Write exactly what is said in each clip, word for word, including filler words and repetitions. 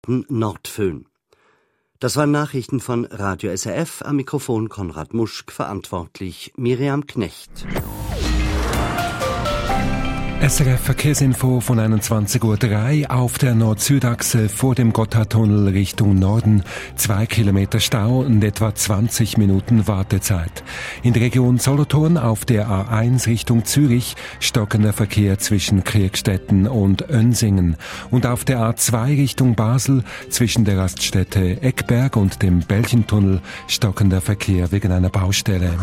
Nordföhn. Das waren Nachrichten von Radio S R F, am Mikrofon Konrad Muschk, verantwortlich Miriam Knecht. S R F Verkehrsinfo von einundzwanzig Uhr drei auf der Nord-Süd-Achse vor dem Gotthardtunnel Richtung Norden. Zwei Kilometer Stau und etwa zwanzig Minuten Wartezeit. In der Region Solothurn auf der A eins Richtung Zürich stockender Verkehr zwischen Kriegstetten und Önsingen. Und auf der A zwei Richtung Basel zwischen der Raststätte Eckberg und dem Belchentunnel stockender Verkehr wegen einer Baustelle.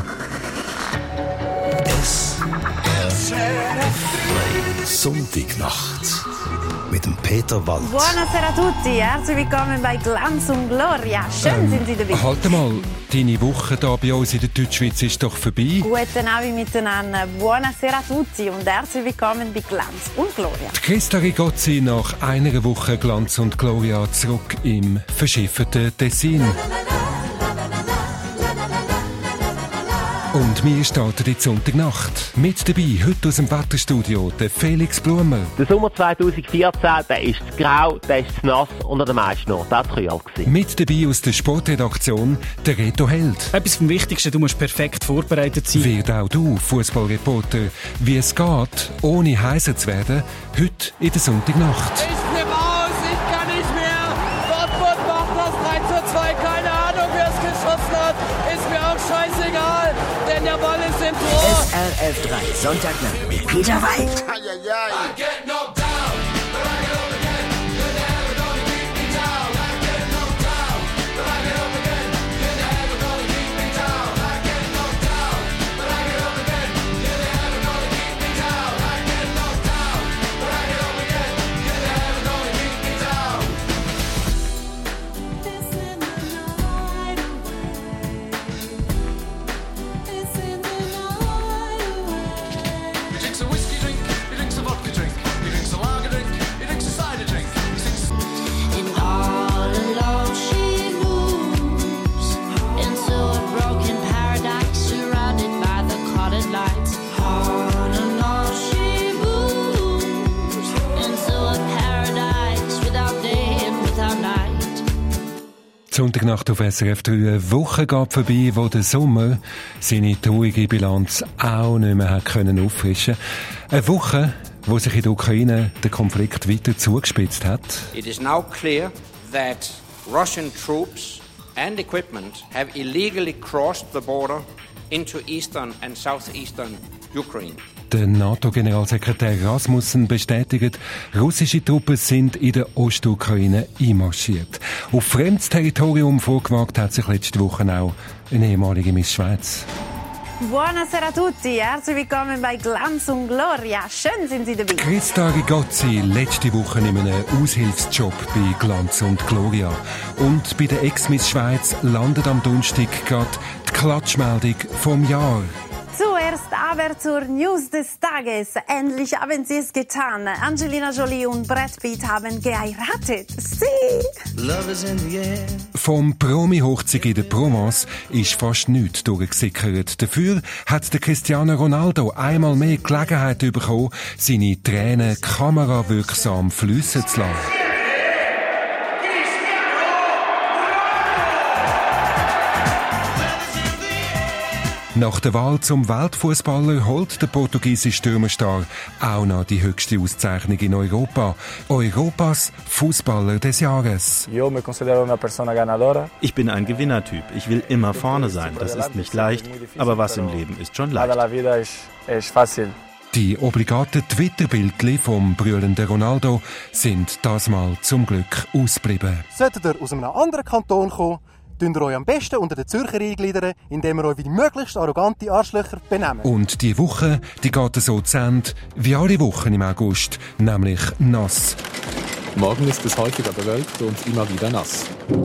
Sonntagnacht mit dem Peter Wald. Buonasera a tutti, herzlich willkommen bei Glanz und Gloria. Schön ähm, sind Sie dabei. Halt mal, deine Woche hier bei uns in der Deutschschweiz ist doch vorbei. Guten Abend miteinander, buonasera a tutti und herzlich willkommen bei Glanz und Gloria. Die Christa Rigozzi nach einer Woche Glanz und Gloria zurück im verschifferten Tessin. Und wir starten die Sonntagnacht. Mit dabei, heute aus dem Wetterstudio, der Felix Blumer. Der Sommer zwanzig vierzehn, der ist zu grau, der ist zu nass und am meisten noch, der ist kühl gewesen. Mit dabei aus der Sportredaktion, der Reto Held. Etwas vom Wichtigsten, du musst perfekt vorbereitet sein. Wird auch du, Fußballreporter, wie es geht, ohne heiser zu werden, heute in der Sonntagnacht. Ich nehme aus, ich kann nicht mehr. Dortmund macht das drei zu zwei, keine Ahnung, wer es geschossen hat, ist mir auch scheißegal. Denn der Ball ist im Tor. S R F drei, Sonntagnacht mit Peter Wald. Sonntagnacht auf S R F drei. Eine Woche geht vorbei, wo der Sommer seine traurige Bilanz auch nicht mehr hat können auffrischen. Eine Woche, wo sich in der Ukraine der Konflikt weiter zugespitzt hat. It is now clear that Russian troops and equipment have illegally crossed the border into eastern and southeastern Ukraine. Der NATO-Generalsekretär Rasmussen bestätigt, russische Truppen sind in der Ostukraine einmarschiert. Auf fremdes Territorium vorgewagt hat sich letzte Woche auch eine ehemalige Miss Schweiz. Buonasera a tutti, herzlich willkommen bei Glanz und Gloria. Schön sind Sie dabei. Christa Rigozzi, letzte Woche in einem Aushilfsjob bei Glanz und Gloria. Und bei der Ex-Miss Schweiz landet am Donnerstag gerade die Klatschmeldung vom Jahr. Zuerst aber zur News des Tages. Endlich haben sie es getan. Angelina Jolie und Brad Pitt haben geheiratet. Sie! Love is in the air. Vom Promi-Hochzeit in der Provence ist fast nichts durchgesickert. Dafür hat der Cristiano Ronaldo einmal mehr Gelegenheit bekommen, seine Tränen kamerawirksam fliessen zu lassen. Nach der Wahl zum Weltfußballer holt der portugiesische Stürmerstar auch noch die höchste Auszeichnung in Europa. Europas Fußballer des Jahres. Ich bin ein Gewinnertyp. Ich will immer vorne sein. Das ist nicht leicht, aber was im Leben ist schon leicht. Die obligaten Twitter-Bildchen vom brüllenden Ronaldo sind das Mal zum Glück ausgeblieben. Solltet ihr aus einem anderen Kanton kommen, tun ihr euch am besten unter den Zürcher eingliedern, indem ihr euch wie die möglichst arrogante Arschlöcher benehmt. Und die Woche, die geht so zu Ende wie alle Wochen im August, nämlich nass. Morgen ist es häufiger bewölkt und immer wieder nass.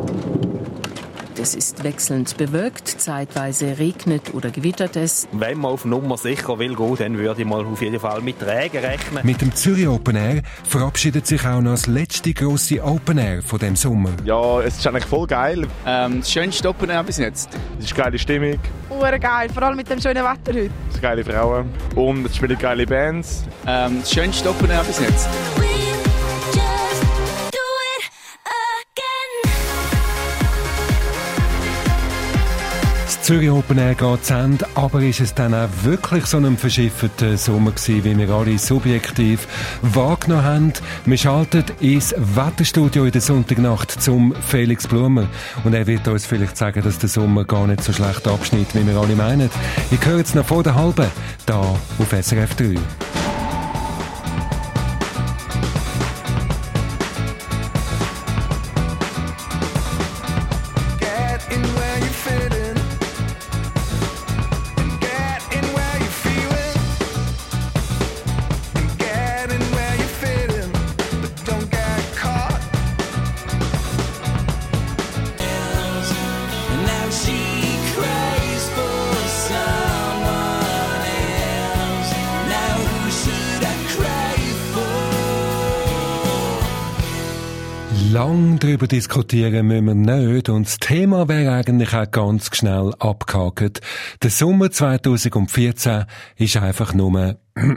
Es ist wechselnd bewölkt, zeitweise regnet oder gewittert es. Wenn man auf Nummer sicher will gehen, dann würde ich mal auf jeden Fall mit Regen rechnen. Mit dem Zürich Open Air verabschiedet sich auch noch das letzte grosse Open Air von diesem Sommer. Ja, es ist eigentlich voll geil. Ähm, das schönste Open Air bis jetzt. Es ist geile Stimmung. Ure geil, vor allem mit dem schönen Wetter heute. Es sind geile Frauen und es spielen geile Bands. Ähm, das schönste Open Air bis jetzt. Zürich Open Air geht zu Ende, aber ist es dann auch wirklich so ein verschifferter Sommer gewesen, wie wir alle subjektiv wahrgenommen haben? Wir schalten ins Wetterstudio in der Sonntagnacht zum Felix Blumer und er wird uns vielleicht sagen, dass der Sommer gar nicht so schlecht abschneidet, wie wir alle meinen. Ich höre jetzt noch vor der halben, da auf S R F drei. Lang darüber diskutieren müssen wir nicht und das Thema wäre eigentlich auch ganz schnell abgehakt. Der Sommer zwanzig vierzehn ist einfach nur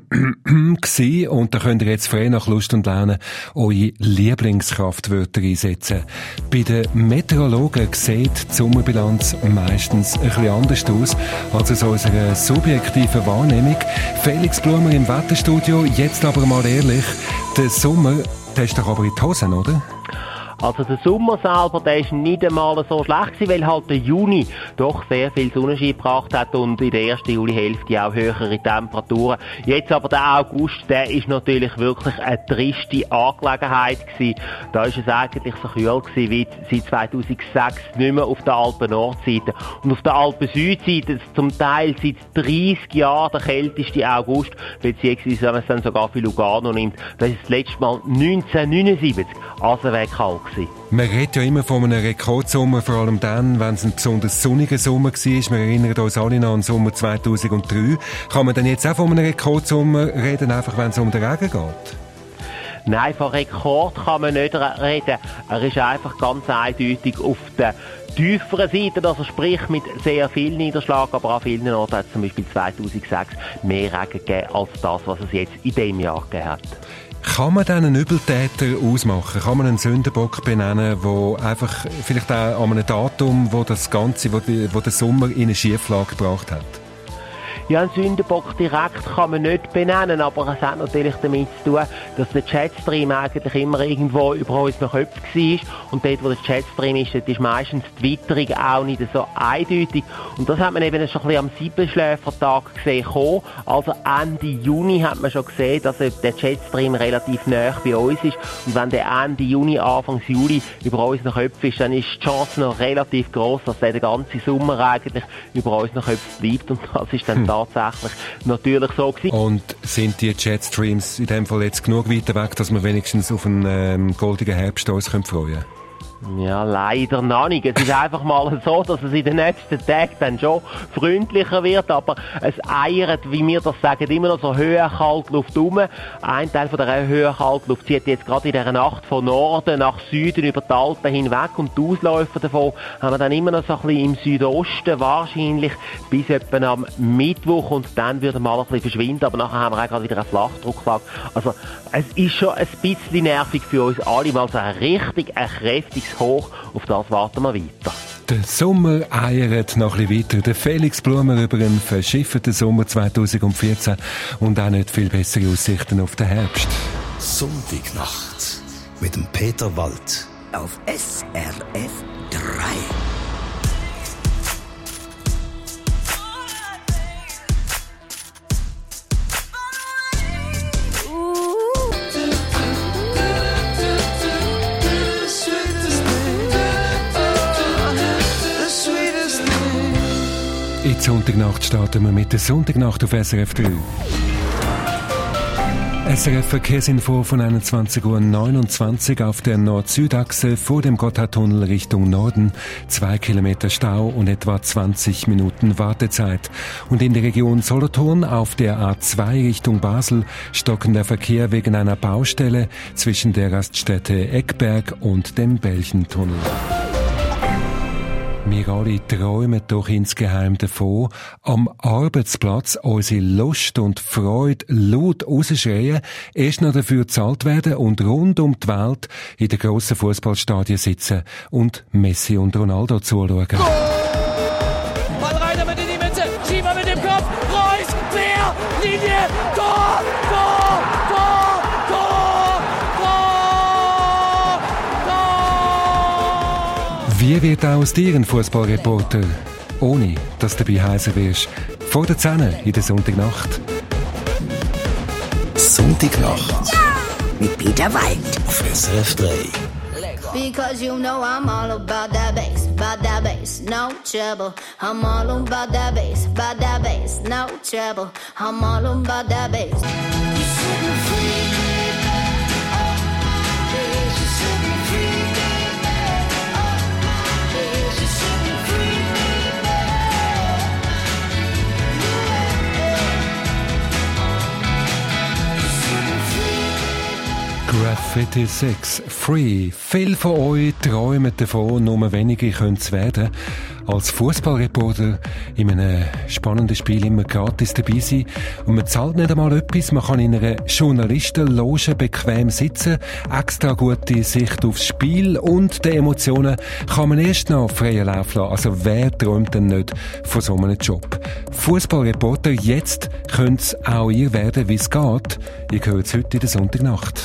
gsi und da könnt ihr jetzt frei nach Lust und Laune eure Lieblingskraftwörter einsetzen. Bei den Meteorologen sieht die Sommerbilanz meistens ein bisschen anders aus als aus unserer subjektiven Wahrnehmung. Felix Blumer im Wetterstudio, jetzt aber mal ehrlich, der Sommer, der ist doch aber in die Hosen, oder? Also der Sommer selber, der ist nicht einmal so schlecht gewesen, weil halt der Juni doch sehr viel Sonnenschein gebracht hat und in der ersten Julihälfte auch höhere Temperaturen. Jetzt aber der August, der ist natürlich wirklich eine triste Angelegenheit gewesen. Da ist es eigentlich so kühl gewesen wie seit zweitausendsechs nicht mehr auf der Alpen-Nordseite. Und auf der Alpen-Südseite zum Teil seit dreissig Jahren der kälteste August, beziehungsweise wenn man es dann sogar für Lugano nimmt, das ist das letzte Mal neunzehnhundertneunundsiebzig, also weg kalt. Man redet ja immer von einem Rekordsommer, vor allem dann, wenn es ein besonders sonniger Sommer war. Wir erinnern uns alle noch an den Sommer zweitausenddrei. Kann man dann jetzt auch von einem Rekordsommer reden, einfach wenn es um den Regen geht? Nein, von Rekord kann man nicht reden. Er ist einfach ganz eindeutig auf der tieferen Seite, also sprich mit sehr viel Niederschlag, aber an vielen Orten hat es zum Beispiel zweitausendsechs mehr Regen gegeben als das, was es jetzt in diesem Jahr gegeben hat. Kann man dann einen Übeltäter ausmachen? Kann man einen Sündenbock benennen, der einfach vielleicht auch an einem Datum, wo das Ganze, wo, die, wo der Sommer in eine Schieflage gebracht hat? Ja, einen Sündenbock direkt kann man nicht benennen, aber es hat natürlich damit zu tun, dass der Jetstream eigentlich immer irgendwo über unseren Köpfen war. Und dort, wo der Jetstream ist, dort ist meistens die Witterung auch nicht so eindeutig. Und das hat man eben schon ein bisschen am Siebenschläfertag gesehen kommen. Also Ende Juni hat man schon gesehen, dass der Jetstream relativ nahe bei uns ist. Und wenn der Ende Juni, Anfang Juli über unseren Köpfen ist, dann ist die Chance noch relativ gross, dass der den ganzen Sommer eigentlich über unseren Köpfen bleibt. Und das ist dann hm. tatsächlich natürlich so gewesen. Und sind die Jetstreams in dem Fall jetzt genug weiter weg, dass man wenigstens auf einen ähm, goldenen Herbst uns freuen können? Ja, leider noch nicht. Es ist einfach mal so, dass es in den nächsten Tagen dann schon freundlicher wird, aber es eiert, wie wir das sagen, immer noch so Höhenkaltluft rum. Ein Teil von der Höhenkaltluft zieht jetzt gerade in dieser Nacht von Norden nach Süden über die Alpen hinweg und die Ausläufer davon haben wir dann immer noch so ein bisschen im Südosten, wahrscheinlich bis etwa am Mittwoch und dann würde mal ein bisschen verschwinden, aber nachher haben wir auch gerade wieder eine Flachdrucklage. Also es ist schon ein bisschen nervig für uns alle, mal so ein richtig, ein kräftiges Hoch, auf das warten wir weiter. Der Sommer eiert noch ein bisschen weiter. Der Felix Blumer über einen verschifferten Sommer zwanzig vierzehn und auch nicht viel bessere Aussichten auf den Herbst. Sonntagnacht mit dem Peter Wald auf S R F drei. In die Sonntagnacht starten wir mit der Sonntagnacht auf S R F drei. S R F Verkehrsinfo von einundzwanzig Uhr neunundzwanzig auf der Nord-Süd-Achse vor dem Gotthardtunnel Richtung Norden. Zwei Kilometer Stau und etwa zwanzig Minuten Wartezeit. Und in der Region Solothurn auf der A zwei Richtung Basel stockender Verkehr wegen einer Baustelle zwischen der Raststätte Eckberg und dem Belchentunnel. Wir alle träumen doch insgeheim davon, am Arbeitsplatz unsere Lust und Freude laut rausschreien, erst noch dafür gezahlt werden und rund um die Welt in den grossen Fußballstadien sitzen und Messi und Ronaldo zuschauen. Ball Wie wird aus dir ein Fußballreporter, ohne dass du dabei heiser wirst? Vor der zehn in der Sonntagnacht. Sonntagnacht. Ja! Mit Peter Wald. Auf S R F drei. Because you know I'm all about that bass, about that bass, no trouble. I'm all about that bass, about that bass, no trouble. I'm all about that bass. You set me free, baby. Oh, my bass. You set me free, baby. Oh, my bass. You set me free, baby. You set me free. Graffiti six, Free. Viele von euch träumen davon, nur wenige können es werden. Als Fußballreporter in einem spannenden Spiel immer gratis dabei sein. Und man zahlt nicht einmal etwas, man kann in einer Journalistenloge bequem sitzen, extra gute Sicht aufs Spiel und die Emotionen kann man erst noch freien Lauf lassen. Also wer träumt denn nicht von so einem Job? Fußballreporter, jetzt könnt es auch ihr werden, wie es geht. Ihr hört es heute in der Sonntagnacht.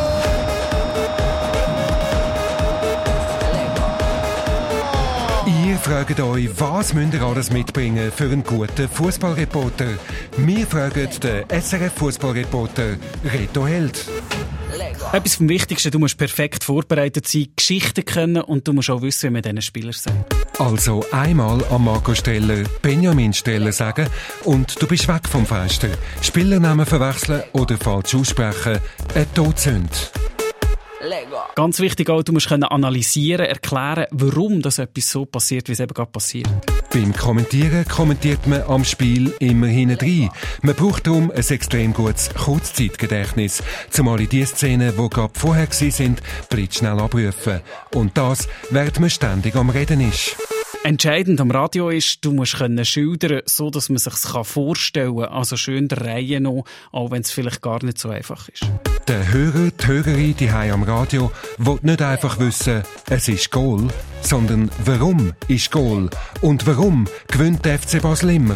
Ihr fragt euch, was müsst ihr alles mitbringen für einen guten Fußballreporter? Wir fragen den S R F-Fußballreporter Reto Held. Etwas vom Wichtigsten, du musst perfekt vorbereitet sein, Geschichten können und du musst auch wissen, wie man diesen Spieler sagt. Also einmal an Marco Streller Benjamin Streller sagen und du bist weg vom Fenster. Spielernamen verwechseln oder falsch aussprechen, ein Todsünd. Ganz wichtig auch, du musst können analysieren, erklären, warum das etwas so passiert, wie es eben gerade passiert. Beim Kommentieren kommentiert man am Spiel immer hinein. Man braucht darum ein extrem gutes Kurzzeitgedächtnis, zumal in die Szenen, die gerade vorher waren, blitzschnell abrufen. Und das, während man ständig am Reden ist. Entscheidend am Radio ist, du musst können schildern, so dass man sich's vorstellen kann, also schön der Reihe noch, auch wenn es vielleicht gar nicht so einfach ist. Der Hörer, die Hörerin die Hause am Radio will nicht einfach wissen, es ist Goal, sondern warum ist Goal und warum gewinnt der F C Basel immer.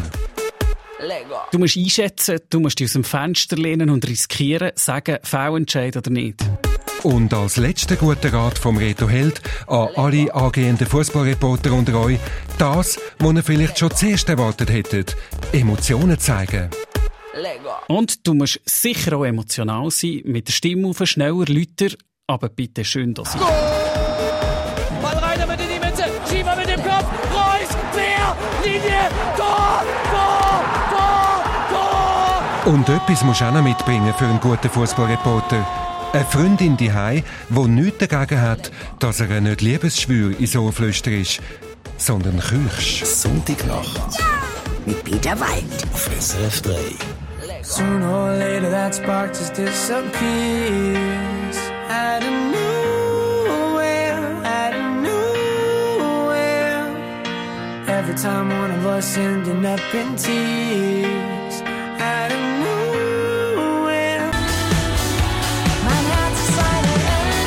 Du musst einschätzen, du musst dich aus dem Fenster lehnen und riskieren, sagen, Fehlentscheid oder nicht. Und als letzter guter Rat vom Reto Held an alle angehenden Fußballreporter unter euch, das, was ihr vielleicht schon zuerst erwartet hättet, Emotionen zeigen. Und du musst sicher auch emotional sein, mit der Stimme auf, schneller, lauter, aber bitte schön dosiert. Ball rein damit in die Mitte, Schieber mit dem Kopf, Reus, Quer, Linie, Tor, Tor, Tor, Tor! Und etwas musst du auch noch mitbringen für einen guten Fußballreporter. Eine Freundin daheim, die nichts dagegen hat, dass er nicht Liebesschwür in so Flüster ist, sondern Kirsch. Sonntagnacht. Ja! Mit Peter Wald. Auf S R F drei. Sooner or later that spark just disappears. Out of nowhere, out of nowhere. Every time one of us ending up in tears. Out of nowhere. My heart's a silent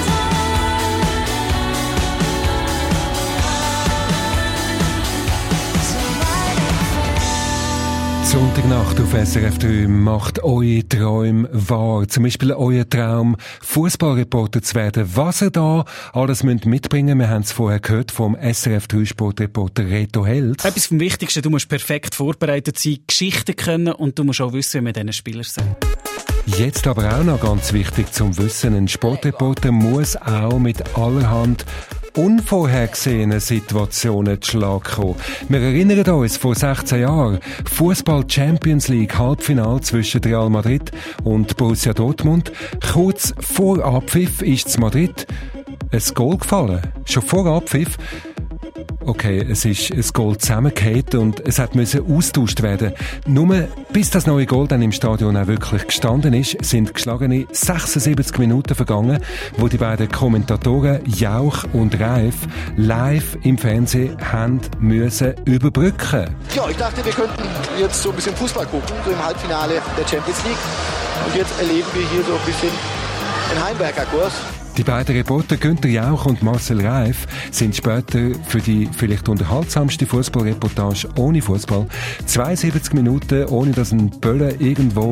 Sonntagnacht auf S R F drei macht eure Träume wahr. Zum Beispiel euer Traum, Fußballreporter zu werden. Was ihr da alles müsst mitbringen, wir haben es vorher gehört vom S R F drei Sportreporter Reto Held. Etwas vom Wichtigsten, du musst perfekt vorbereitet sein, Geschichten können und du musst auch wissen, wie man diesen Spieler sagt. Jetzt aber auch noch ganz wichtig zum Wissen, ein Sportreporter muss auch mit allerhand unvorhergesehenen Situationen zu Schlag kommen. Wir erinnern uns, vor sechzehn Jahren, Fußball Champions League Halbfinale zwischen Real Madrid und Borussia Dortmund. Kurz vor Abpfiff ist zu Madrid ein Goal gefallen. Schon vor Abpfiff. Okay, es ist ein Goal zusammengefallen und es hat müssen austauscht werden. Nur bis das neue Goal dann im Stadion auch wirklich gestanden ist, sind geschlagene sechsundsiebzig Minuten vergangen, wo die beiden Kommentatoren Jauch und Reif live im Fernsehen haben müssen überbrücken. Ja, ich dachte, wir könnten jetzt so ein bisschen Fußball gucken, so im Halbfinale der Champions League. Und jetzt erleben wir hier so ein bisschen einen Heimwerkerkurs. Die beiden Reporter Günther Jauch und Marcel Reif sind später für die vielleicht unterhaltsamste Fußballreportage ohne Fußball zweiundsiebzig Minuten, ohne dass ein Böller irgendwo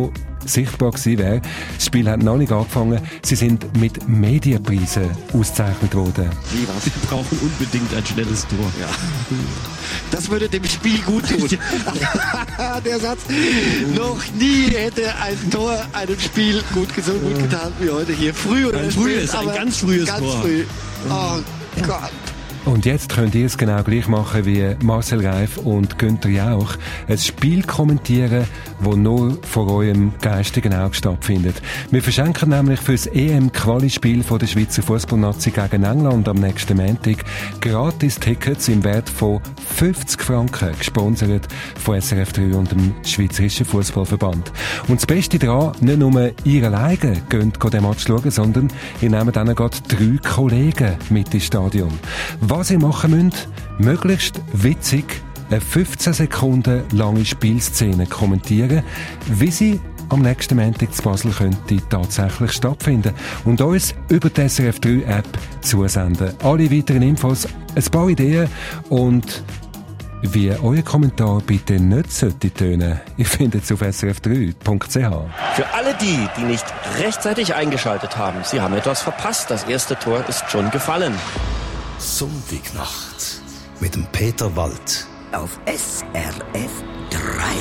sichtbar gewesen wäre. Das Spiel hat noch nicht angefangen. Sie sind mit Medienpreisen ausgezeichnet worden. Wie was? Wir brauchen unbedingt ein schnelles Tor. Ja. Das würde dem Spiel gut tun. Der Satz. Noch nie hätte ein Tor einem Spiel gut, so gut getan wie heute hier. Früh oder ein frühes, ein ganz frühes ganz Tor. Früh. Oh Gott. Und jetzt könnt ihr es genau gleich machen wie Marcel Reif und Günther Jauch. Ein Spiel kommentieren, das nur vor eurem geistigen Auge stattfindet. Wir verschenken nämlich für das E M-Quali-Spiel von der Schweizer Fußballnazi gegen England am nächsten Montag gratis Tickets im Wert von fünfzig Franken, gesponsert von S R F drei und dem Schweizerischen Fußballverband. Und das Beste daran, nicht nur ihr alleine könnt den Match schauen, sondern ihr nehmt dann gerade drei Kollegen mit ins Stadion. Was ihr machen müsst, möglichst witzig eine fünfzehn Sekunden lange Spielszene kommentieren, wie sie am nächsten Montag zu Basel könnte tatsächlich stattfinden und uns über die S R F drei App zusenden. Alle weiteren Infos, ein paar Ideen und wie euer Kommentar bitte nicht sollte tönen, ihr findet es auf s r f drei punkt c h. Für alle die, die nicht rechtzeitig eingeschaltet haben, sie haben etwas verpasst. Das erste Tor ist schon gefallen. Sonntagnacht mit dem Peter Wald auf S R F drei.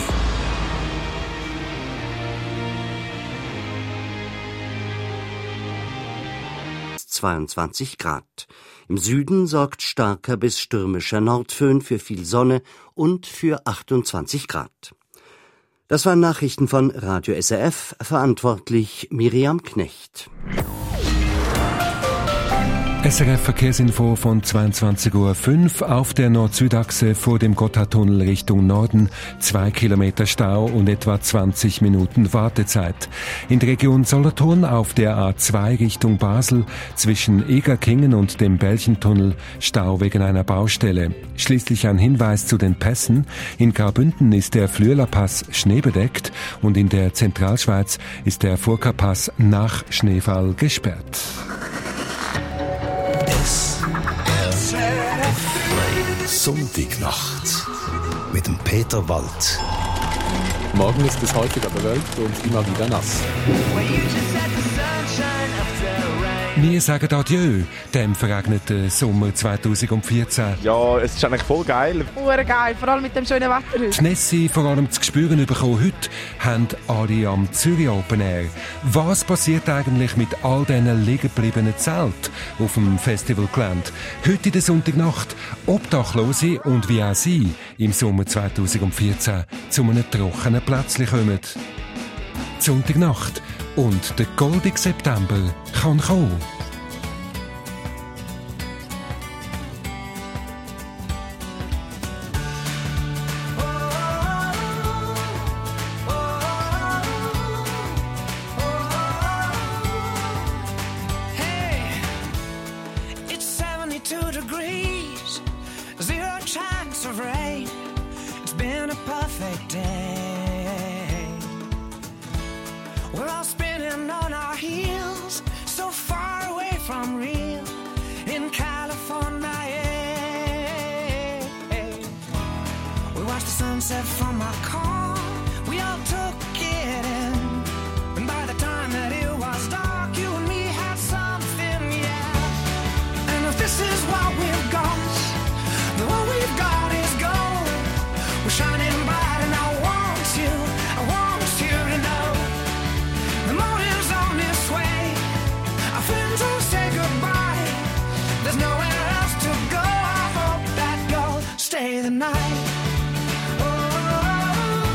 zweiundzwanzig Grad. Im Süden sorgt starker bis stürmischer Nordföhn für viel Sonne und für achtundzwanzig Grad. Das waren Nachrichten von Radio S R F, verantwortlich Miriam Knecht. S R F Verkehrsinfo von zweiundzwanzig Uhr fünf auf der Nord-Süd-Achse vor dem Gotthardtunnel Richtung Norden. Zwei Kilometer Stau und etwa zwanzig Minuten Wartezeit. In der Region Solothurn auf der A zwei Richtung Basel zwischen Egerkingen und dem Belchentunnel Stau wegen einer Baustelle. Schließlich ein Hinweis zu den Pässen. In Graubünden ist der Flüelerpass schneebedeckt und in der Zentralschweiz ist der Furka-Pass nach Schneefall gesperrt. Sonntagnacht mit dem Peter Wald. Morgen ist es häufiger bewölkt und immer wieder nass. Wir sagen Adieu dem verregneten Sommer zweitausendvierzehn. Ja, es ist eigentlich voll geil. Urgeil, vor allem mit dem schönen Wetter heute. Die Nessie vor allem zu spüren bekommen heute, haben alle am Zürich Open Air. Was passiert eigentlich mit all diesen liegen gebliebenen Zelten auf dem Festivalgelände? Heute in der Sonntagnacht Obdachlose und wie auch sie im Sommer zweitausendvierzehn zu einem trockenen Plätzchen kommen. Die Sonntagnacht und der goldige September kann kommen. Stay the night. Oh,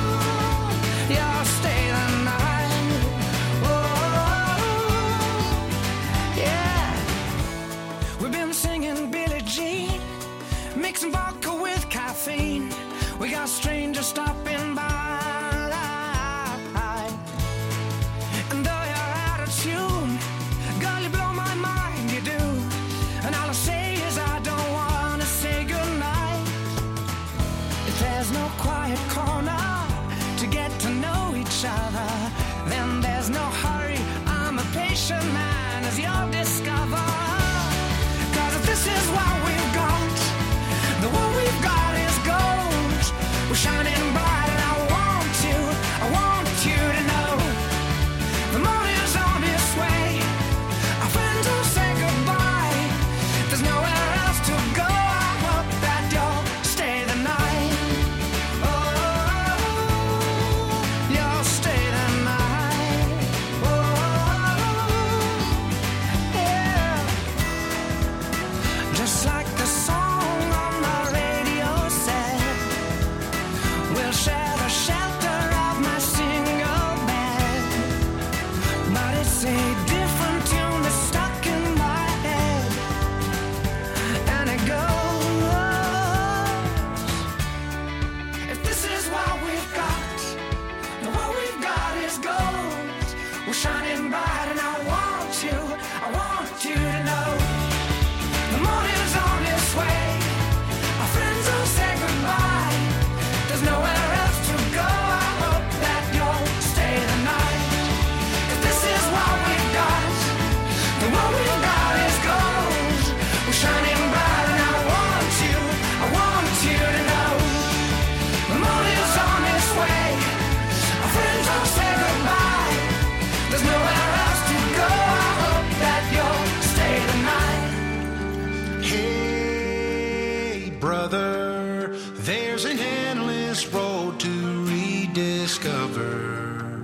brother, there's an endless road to rediscover.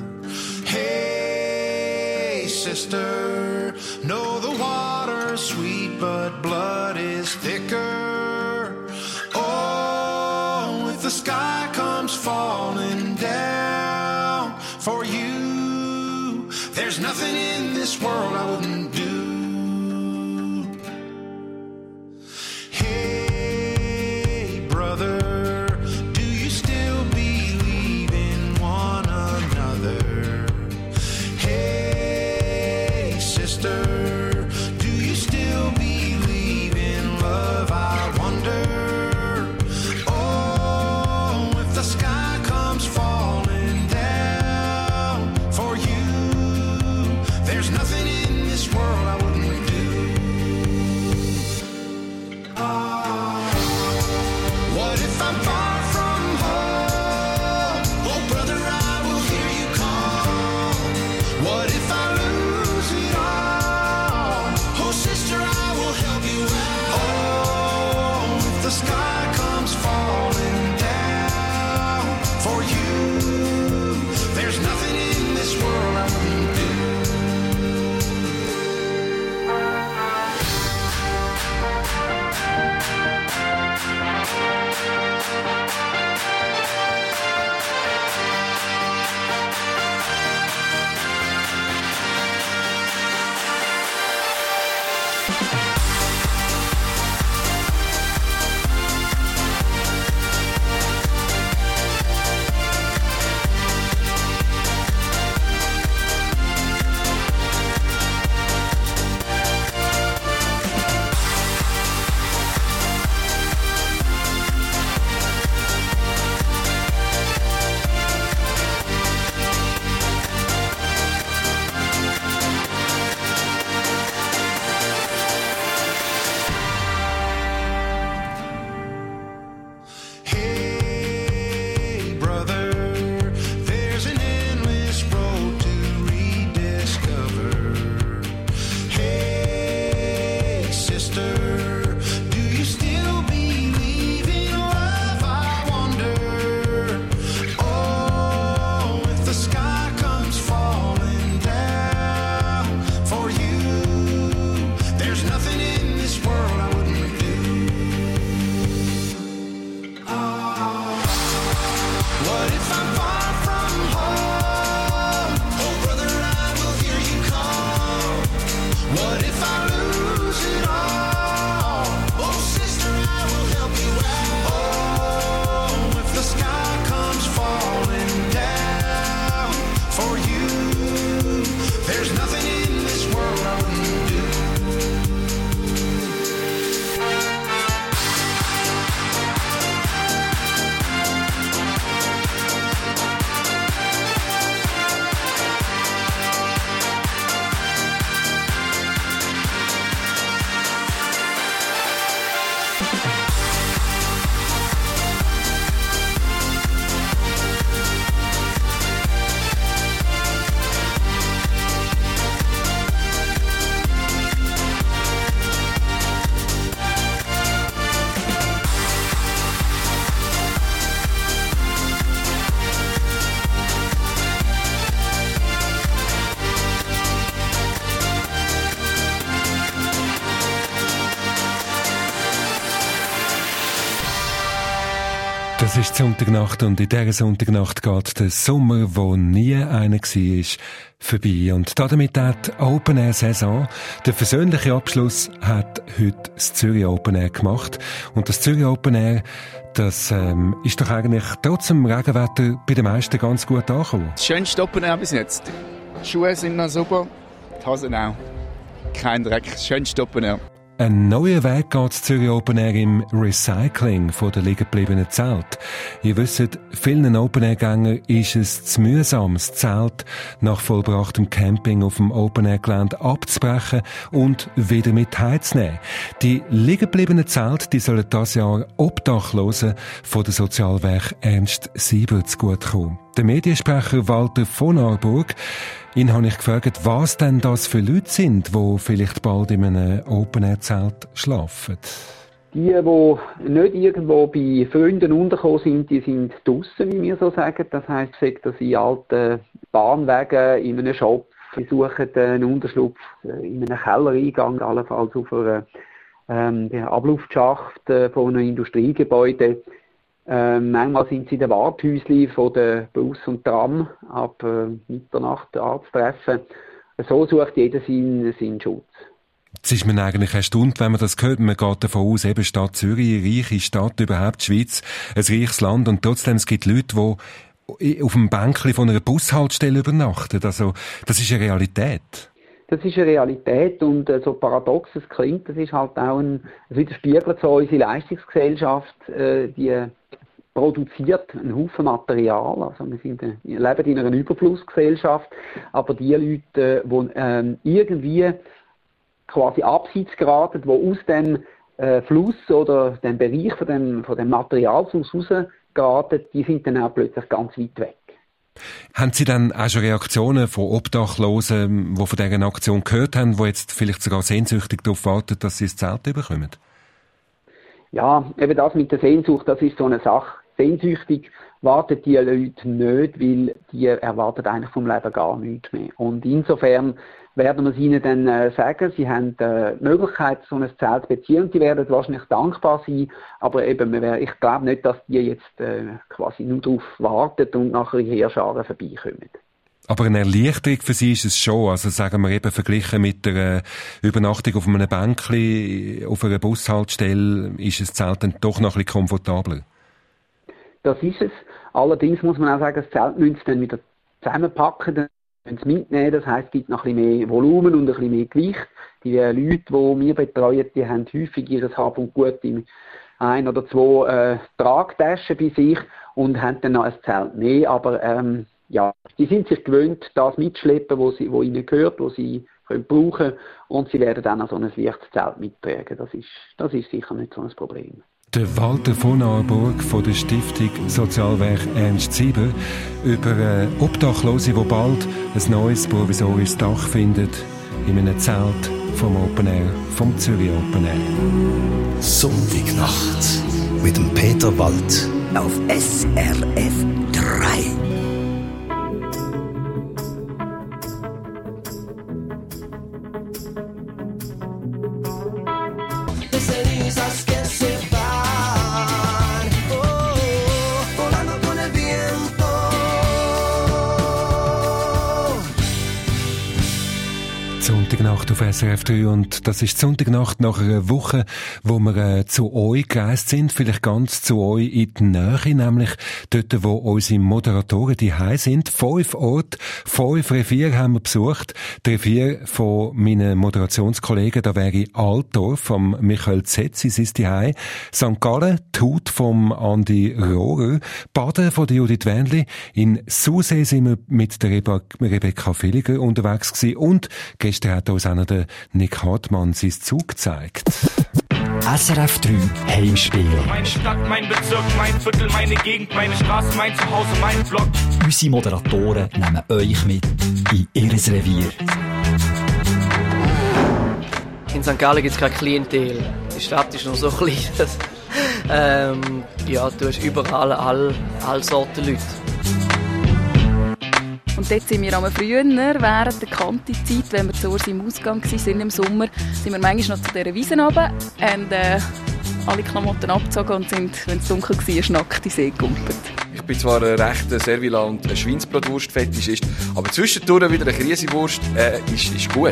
Hey, sister, know the water's sweet, but blood is thicker. Oh, if the sky comes falling down for you, there's nothing in this world I wouldn't do. Hey, brother, do you still believe in one another? Hey, sister, do you still believe in love? I wonder. Oh, if the sky comes falling down for you, there's nothing in this world I wouldn't do. Ah, what if I'm far from home? Oh, brother, I will hear you call. What if I lose it all? Oh, sister, I will help you out. Oh, if the sky comes falling down for you, there's nothing in this world I wouldn't do. Hey, brother, there's an endless road to rediscover. Hey, sister, do you still believe in love? I wonder. Oh, if the sky comes falling down for you, there's nothing in this world I wouldn't do. Ah, what if I'm far from home? Oh, brother, I will hear you call. What if I lose it all? Oh, sister, I will help you out. Oh, if the sky comes falling down for you, there's nothing in this world I wouldn't do. Das ist die Sonntagnacht und in dieser Sonntagnacht geht der Sommer, wo nie einer war, vorbei. Und damit hat die Open-Air-Saison, der versöhnliche Abschluss, hat heute das Zürich Open-Air gemacht. Und das Zürich Open-Air, das ähm, ist doch eigentlich trotz dem Regenwetter bei den meisten ganz gut angekommen. Das schönste Open-Air bis jetzt. Die Schuhe sind noch super, die Hosen auch. Kein Dreck, das schönste Open-Air. Ein neuer Weg geht das Zürich Open Air im Recycling von der liegen gebliebenen Zelte. Ihr wisst, vielen Open Air Gängern ist es zu mühsam, das Zelt nach vollbrachtem Camping auf dem Open Air Gelände abzubrechen und wieder mit heimzunehmen. Die liegen gebliebenen Zelte, die sollen dieses Jahr Obdachlosen von der Sozialwerk Ernst Sieber zugutekommen. Der Mediensprecher Walter von Arburg, ihn habe ich gefragt, was denn das für Leute sind, die vielleicht bald in einem Open-Air-Zelt schlafen. Die, die nicht irgendwo bei Freunden untergekommen sind, die sind draussen, wie wir so sagen. Das heisst, sagt, dass in alten Bahnwegen, in einem Shop, versuchen einen Unterschlupf in einem Kellereingang, allenfalls auf einer ähm, Abluftschacht äh, von einem Industriegebäude. Ähm, manchmal sind sie in den Warthäuschen von der Bus und Tram ab äh, Mitternacht anzutreffen. So sucht jeder seinen, seinen Schutz. Jetzt ist man eigentlich erstaunt, wenn man das hört. Man geht davon aus, eben Stadt Zürich, eine reiche Stadt, überhaupt die Schweiz, ein reiches Land. Und trotzdem, es gibt Leute, die auf dem Bänkchen von einer Bushaltestelle übernachten. Also, das ist eine Realität. Das ist eine Realität und äh, so paradox es klingt, das ist halt auch ein, es widerspiegelt so unsere Leistungsgesellschaft, äh, die produziert einen Haufen Material, also wir, sind, wir leben in einer Überflussgesellschaft, aber die Leute, die äh, irgendwie quasi abseits geraten, die aus dem äh, Fluss oder dem Bereich von dem, von dem Materialfluss rausgeraten, die sind dann auch plötzlich ganz weit weg. Haben Sie dann auch schon Reaktionen von Obdachlosen, die von dieser Aktion gehört haben, die jetzt vielleicht sogar sehnsüchtig darauf warten, dass sie ein Zelt bekommen? Ja, eben das mit der Sehnsucht, das ist so eine Sache. Sehnsüchtig warten die Leute nicht, weil die erwarten eigentlich vom Leben gar nichts mehr. Und insofern werden wir es ihnen dann äh, sagen, sie haben äh, die Möglichkeit, so ein Zelt zu beziehen und sie werden wahrscheinlich dankbar sein, aber eben, wir werden, ich glaube nicht, dass die jetzt äh, quasi nur darauf warten und nachher in Heerscharen vorbeikommen. Aber eine Erleichterung für sie ist es schon, also sagen wir eben verglichen mit der Übernachtung auf einem Bänkli auf einer Bushaltestelle, ist das Zelt dann doch noch ein bisschen komfortabler? Das ist es. Allerdings muss man auch sagen, das Zelt müssen sie dann wieder zusammenpacken, dann müssen sie mitnehmen. Das heisst, es gibt noch ein bisschen mehr Volumen und ein bisschen mehr Gewicht. Die Leute, die wir betreuen, die haben häufig ihr Hab und Gut in ein oder zwei äh, Tragtaschen bei sich und haben dann noch ein Zelt mehr. Aber ähm, ja, die sind sich gewöhnt, das mitzuschleppen, wo, sie, wo ihnen gehört, wo sie können brauchen, und sie werden dann auch so ein leichtes Zelt mittragen. Das ist, das ist sicher nicht so ein Problem. Der Walter von Aarburg von der Stiftung Sozialwerk Ernst Sieber über äh, Obdachlose, die bald ein neues provisorisches Dach findet in einem Zelt vom Open Air, vom Zürich Open Air. Sonntagnacht mit dem Peter Wald auf S R F drei. Sonntagnacht auf S R F drei und das ist die Sonntagnacht nach einer Woche, wo wir äh, zu euch gereist sind, vielleicht ganz zu euch in die Nähe, nämlich dort, wo unsere Moderatoren daheim sind. Fünf Orte, fünf Reviere haben wir besucht. Die Reviere von meinen Moderationskollegen, da wäre Altdorf vom Michael Zetz, sie ist daheim, Sankt Gallen, Tut vom Andi Rohrer, Baden von der Judith Wendli, in Susee sind wir mit der Rebe- Rebecca Villiger unterwegs gewesen und gestern hat uns einer der Nick Hartmann sein Zug gezeigt. S R F drei Heimspiel. Meine Stadt, mein Bezirk, mein Viertel, meine Gegend, meine Straße, mein Zuhause, mein Vlog. Unsere Moderatoren nehmen euch mit in ihr Revier. In Sankt Gallen gibt es kein Klientel. Die Stadt ist noch so klein. Dass, ähm, ja, du hast überall all, all Sorten Leute. Und dort sind wir am früher, während der Kanti-Zeit, wenn wir zu Urs im Ausgang waren im Sommer, sind wir manchmal noch zu dieser Wiese runter und äh, alle Klamotten abgezogen und sind, wenn es dunkel war, nackt in den See gekumpelt. Ich bin zwar ein rechter Servila- und Schweinsbratwurst-Fetischist, aber zwischendurch wieder eine Krisenwurst äh, ist, ist gut.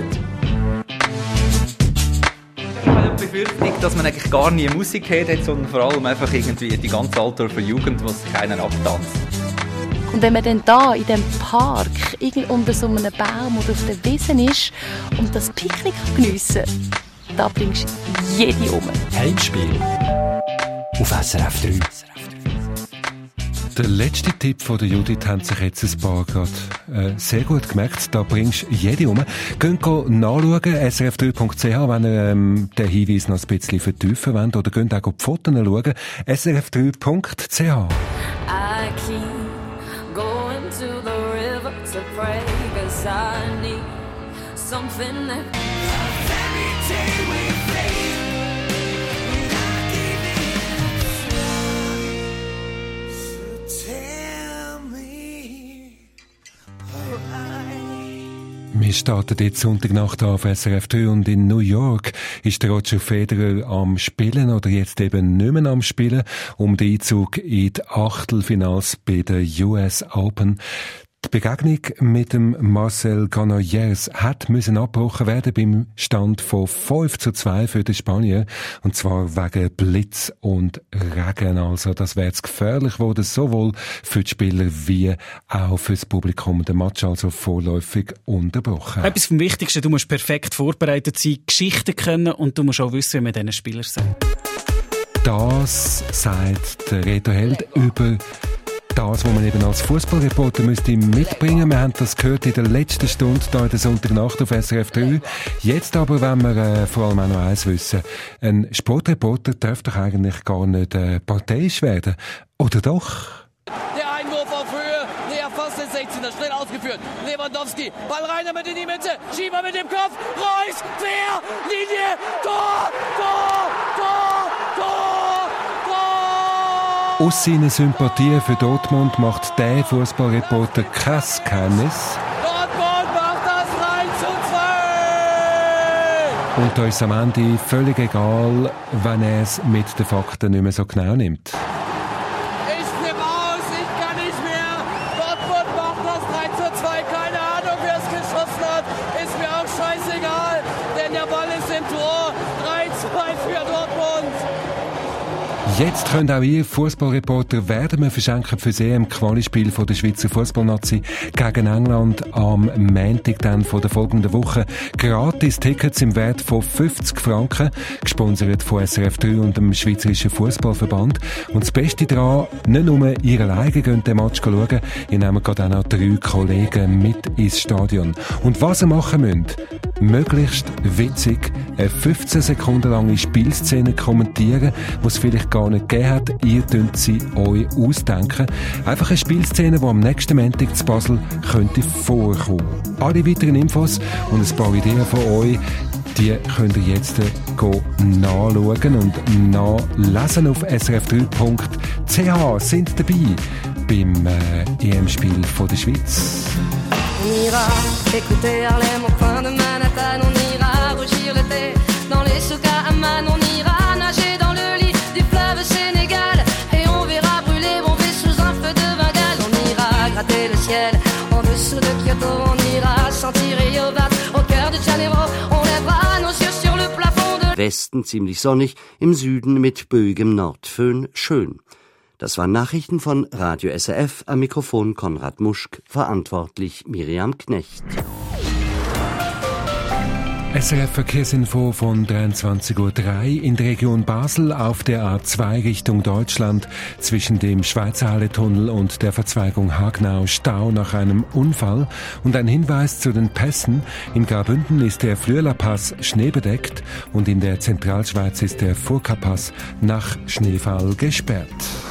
Ich habe die Befürchtung, dass man eigentlich gar nie Musik hört, sondern vor allem einfach irgendwie die ganze Altdorfer Jugend, die sich keinen abtanzt. Und wenn man dann da in diesem Park, irgend unter so einem Baum oder auf der Wiese ist und das Picknick geniessen kann, da bringst du jede um. Heimspiel auf S R F drei. Der letzte Tipp von der Judith haben sich jetzt ein paar gerade äh, sehr gut gemerkt. Da bringst du jede um. Geht nachschauen, s r f drei punkt c h, wenn ihr ähm, den Hinweis noch ein bisschen vertiefen wollt. Oder geht auch die Fotos schauen, s r f drei punkt c h. I keep going to the river to pray, 'cause I need something that a fairy tale will fade. I Wir starten jetzt Sonntagnacht auf S R F drei und in New York ist der Roger Federer am Spielen oder jetzt eben nicht mehr am Spielen um den Einzug in die Achtelfinals bei der U S Open. Die Begegnung mit dem Marcel Granollers hat müssen abgebrochen werden beim Stand von fünf zu zwei für die Spanier. Und zwar wegen Blitz und Regen. Also, das wäre jetzt gefährlich geworden, sowohl für die Spieler wie auch für das Publikum. Der Match also vorläufig unterbrochen. Etwas vom Wichtigsten, du musst perfekt vorbereitet sein, Geschichten können und du musst auch wissen, wie man diesen Spieler sagt. Das sagt der Reto Held über das, was man eben als Fußballreporter müsste mitbringen. Wir haben das gehört in der letzten Stunde hier in der Sonntagnacht auf S R F drei. Jetzt aber wollen wir äh, vor allem auch noch eins wissen. Ein Sportreporter darf doch eigentlich gar nicht äh, parteiisch werden. Oder doch? Der Einwurf auf Höhe, näher fast den sechzehner, schnell ausgeführt. Lewandowski, Ball rein damit in die Mitte, Schieber mit dem Kopf, Reus, quer, Linie, Tor, Tor, Tor, Tor, Tor! Aus seiner Sympathie für Dortmund macht der Fußballreporter kein Geheimnis. Dortmund macht das drei zu zwei! Und da ist am Ende völlig egal, wenn er es mit den Fakten nicht mehr so genau nimmt. Ich flippe aus, ich kann nicht mehr. Dortmund macht das drei zu zwei. Keine Ahnung, wer es geschossen hat. Ist mir auch scheißegal, denn der Ball ist im Tor. drei zu zwei für Dortmund. Jetzt könnt auch ihr Fußballreporter werden. Wir verschenken für das E M-Qualispiel von der Schweizer Fußballnazi gegen England am Montag dann von der folgenden Woche gratis Tickets im Wert von fünfzig Franken, gesponsert von S R F drei und dem Schweizerischen Fußballverband. Und das Beste daran, nicht nur ihr alleine könnt den Match schauen, ihr nehmt gerade auch noch drei Kollegen mit ins Stadion. Und was ihr machen müsst, möglichst witzig eine fünfzehn Sekunden lange Spielszene kommentieren, die es vielleicht gar nicht gegeben hat. Ihr könnt sie euch ausdenken. Einfach eine Spielszene, die am nächsten Montag zu Basel könnte vorkommen. Alle weiteren Infos und ein paar Ideen von euch, die könnt ihr jetzt nachschauen und nachlesen auf s r f drei punkt c h. Sind dabei beim äh, E M-Spiel von der Schweiz. On ira écouter Harlem au coin de Manhattan, on ira rougir l'été dans les souks à Amman, on ira nager dans le lit du fleuve Sénégal et on verra brûler bomber sous un feu de Bengale. On ira gratter le ciel en dessous de Kyoto, on ira sentir Rio Bat au cœur de Janeiro, on lèvera nos yeux sur le plafond de Westen ziemlich sonnig, im Süden mit böigem Nordföhn schön. Das waren Nachrichten von Radio S R F, am Mikrofon Konrad Muschk, verantwortlich Miriam Knecht. S R F Verkehrsinfo von dreiundzwanzig Uhr drei in der Region Basel auf der A zwei Richtung Deutschland zwischen dem Schweizer Halletunnel und der Verzweigung Hagnau Stau nach einem Unfall. Und ein Hinweis zu den Pässen. In Graubünden ist der Flüelerpass schneebedeckt und in der Zentralschweiz ist der Furka-Pass nach Schneefall gesperrt.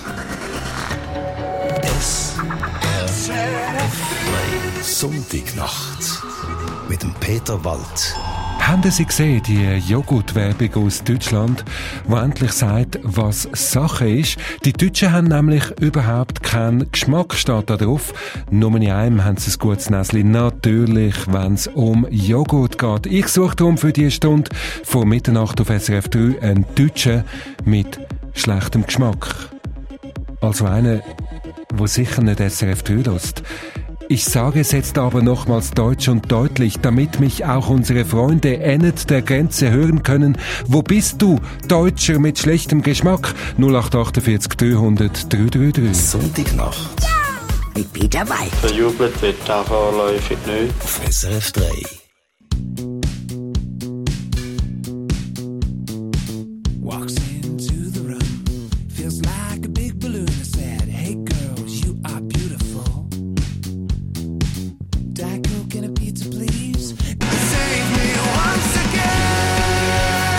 S R F Sonntagnacht mit dem Peter Wald. Haben Sie gesehen, die Joghurtwerbung aus Deutschland, die endlich sagt, was Sache ist? Die Deutschen haben nämlich überhaupt keinen Geschmack, steht da drauf. Nur in einem haben sie ein gutes Näschen. Natürlich, wenn es um Joghurt geht. Ich suche darum für diese Stunde vor Mitternacht auf S R F drei einen Deutschen mit schlechtem Geschmack. Also einen, der sicher nicht S R F drei hört. Ich sage es jetzt aber nochmals deutsch und deutlich, damit mich auch unsere Freunde ennet der Grenze hören können. Wo bist du, Deutscher mit schlechtem Geschmack? null acht achtundvierzig dreihundert dreihundertdreiunddreißig. Sonntagnacht. Mit Peter Wald. Verjubelt wird da vorläufig nicht. Auf S R F drei. Walks into the room, feels like a big balloon. I said, hey girls, you are beautiful. Diet Coke and a pizza, please. Save me once again.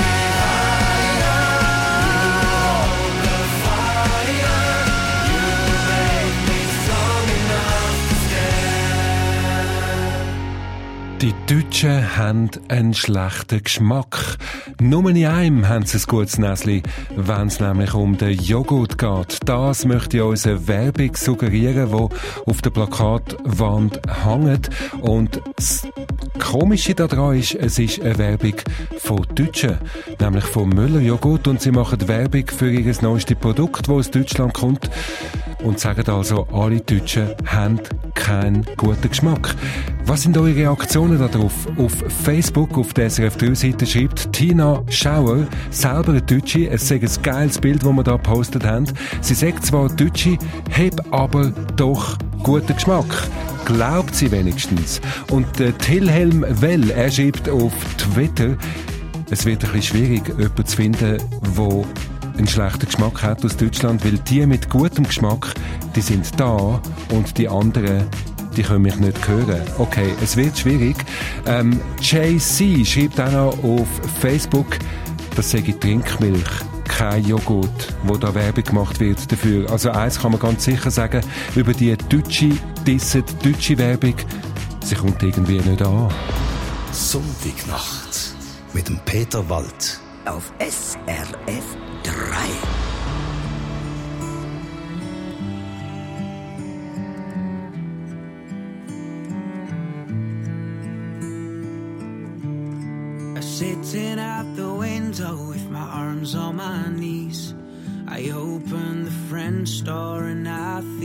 The fire, you make me strong enough to stand. Die Deutschen haben einen schlechten Geschmack. Nur in einem haben sie ein gutes Näsli, wenn es nämlich um den Joghurt geht. Das möchte uns eine Werbung suggerieren, die auf der Plakatwand hängt. Und das Komische daran ist, es ist eine Werbung von Deutschen, nämlich von Müller Joghurt. Und sie machen Werbung für ihr neuestes Produkt, das aus Deutschland kommt. Und sagen also, alle Deutschen haben keinen guten Geschmack. Was sind eure Reaktionen darauf? Auf Facebook, auf der S R F drei Seite schreibt Tina Schauer, selber eine Deutsche, es sei ein geiles Bild, das wir da gepostet haben. Sie sagt zwar Deutsche, hat aber doch guten Geschmack. Glaubt sie wenigstens. Und der Tilhelm Well, er schreibt auf Twitter, es wird ein bisschen schwierig, jemanden zu finden, der einen schlechten Geschmack hat aus Deutschland, weil die mit gutem Geschmack, die sind da und die anderen, die können mich nicht hören. Okay, es wird schwierig. Ähm, J C schreibt auch noch auf Facebook, das sei Trinkmilch, kein Joghurt, wo da Werbung gemacht wird dafür. Also eins kann man ganz sicher sagen, über die deutsche, diese deutsche Werbung, sie kommt irgendwie nicht an. Sonntagnacht mit dem Peter Wald. Auf S R F drei. Sitting out the window with my arms on my knees, I open the French door and I feel